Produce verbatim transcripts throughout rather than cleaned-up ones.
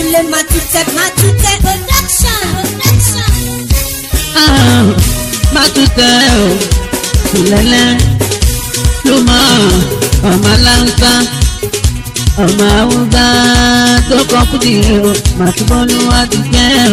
ilé Matute Matute production production. Matute o lẹ́lẹ́ ló mọ ọmọ aláǹsá ọmọ àwùjá tó kọ́ fúdì o màtúbọ́lú wá ti jẹ́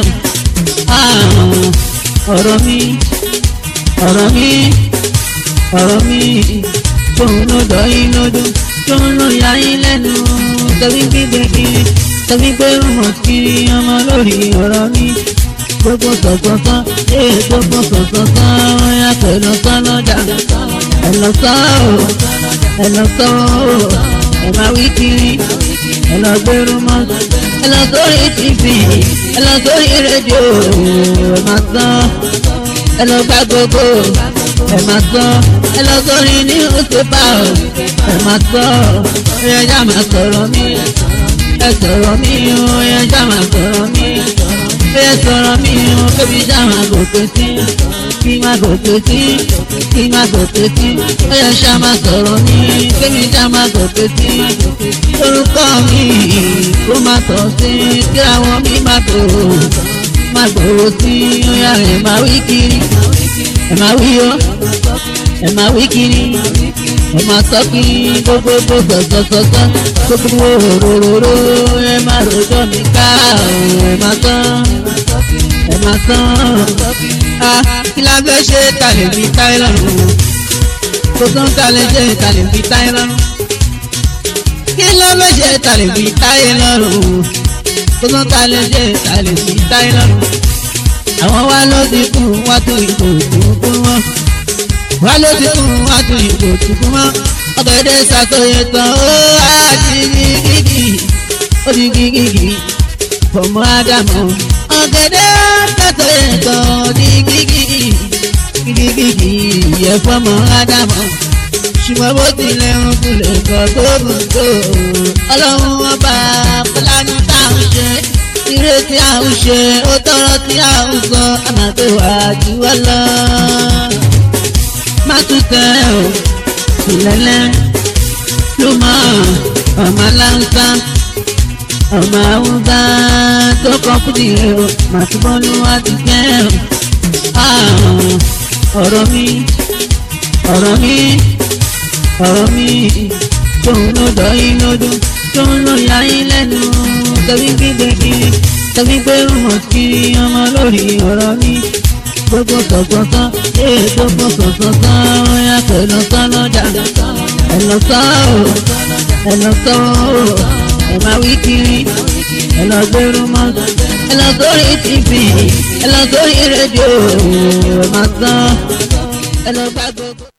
ọ̀rọ̀ mi ọ̀rọ̀ mi ọ̀rọ̀ mi tóun ló dọ̀ yín lójú tóun ló yà yín lẹ́nu tẹ̀wí gbígbé kiri tẹ̀wí gbé rúmọ̀ kiri ọmọ lórí ọ̀rọ̀ mi gbogbo sọ̀sọ̀sọ̀ ee gbogbo sọ̀sọ̀sọ̀ ọ̀yà pẹ̀lú sọ́lọ́jà ẹ̀lọ́sọ́ o ẹ̀lọ́sọ́ o ẹ̀ máa wí kiri ẹ̀lọ́ gbé rúmọ̀ ẹ̀lọ́ sórí tìfì ẹ̀lọ́ sórí rédíò ẹ̀ máa sọ ẹ̀lọ́ gbá gbogbo ẹ̀ máa sọ ẹ̀lọ́ sórí níwùsípà ẹ̀ máa sọ ẹ̀yẹ já máa sọ̀rọ̀ mi ẹ̀ sọ̀rọ̀ mi ẹ̀yẹ já máa sọ̀rọ̀ mi ẹ̀ sọ̀rọ̀ mi kébí já máa gòkè sí kí máa gòkè sí kí máa gòkè sí ẹ̀yẹ já máa sọ̀rọ̀ mi kébí já máa gòkè sí orúkọ mi kó máa tọ̀ sí kí àwọn mi máa tó máa gbòòrò sí ọ̀yà ẹ̀ máa wí kiri ẹ̀ máa wí yó ẹ̀ máa wí kiri ẹ̀ máa sọ kiri gbogbogbò sọ̀sọ̀sọ̀sọ̀ gbogbo òróró ẹ̀ máa rojọ́ mi ká ẹ̀ máa tán ẹ̀ máa tán kí la fẹ́ ṣe ta lè fi táyé lọ́rùn kó tán ta lè ṣe ta lè fi táyé lọ́rùn kí la fẹ́ ṣe ta lè fi táyé lọ́rùn kó tán ta lè ṣe ta lè fi táyé lọ́rùn àwọn wa ló ti kú wá tó ìbò tó kú wọn wá ló ti kú wá tó ìbò tó kú wọn ọ̀gẹ̀dẹ̀ ṣàtòyè tán ó àti gígìgì ó di gígìgì fọmọ ádámù ọ̀gẹ̀dẹ̀ ṣàtòyè tán ó di gígìgì gígìgì yẹ fọmọ ádámù ṣùgbọ́n bó tilẹ̀ ń kulẹ̀ kọ́ tó gùn tó ọlọ́run ọba fúlàní táwọn ṣe ire tí a ń ṣe ó tọrọ tí a ń sọ àmàgbé wà jù wá lọ. Matute o lẹ́lẹ́ ló mọ ọmọ aláǹsá ọmọ àwùjá tó kọ́ fúdì o màtúbọ́lú wá ti jẹ́ ọ̀rọ̀ mi ọ̀rọ̀ mi ọ̀rọ̀ mi tóun ló dọ̀ yín lójú tóun ló yà yín lẹ́nu tẹ̀wí gbígbé kiri tẹ̀wí gbé rúmọ̀ kiri ọmọ lórí ọ̀rọ̀ mi gbogbo sọ̀sọ̀sọ̀ ee gbogbo sọ̀sọ̀sọ̀ ọ̀yà pẹ̀lú sọ́lọ́jà ẹ̀lọ́sọ́ o ẹ̀lọ́sọ́ o ẹ̀ máa wí kiri ẹ̀lọ́ gbé rúmọ̀ ẹ̀lọ́ sórí tìfì ẹ̀lọ́ sórí rédíò ẹ̀ máa sọ ẹ̀lọ́ gbá gbogbo.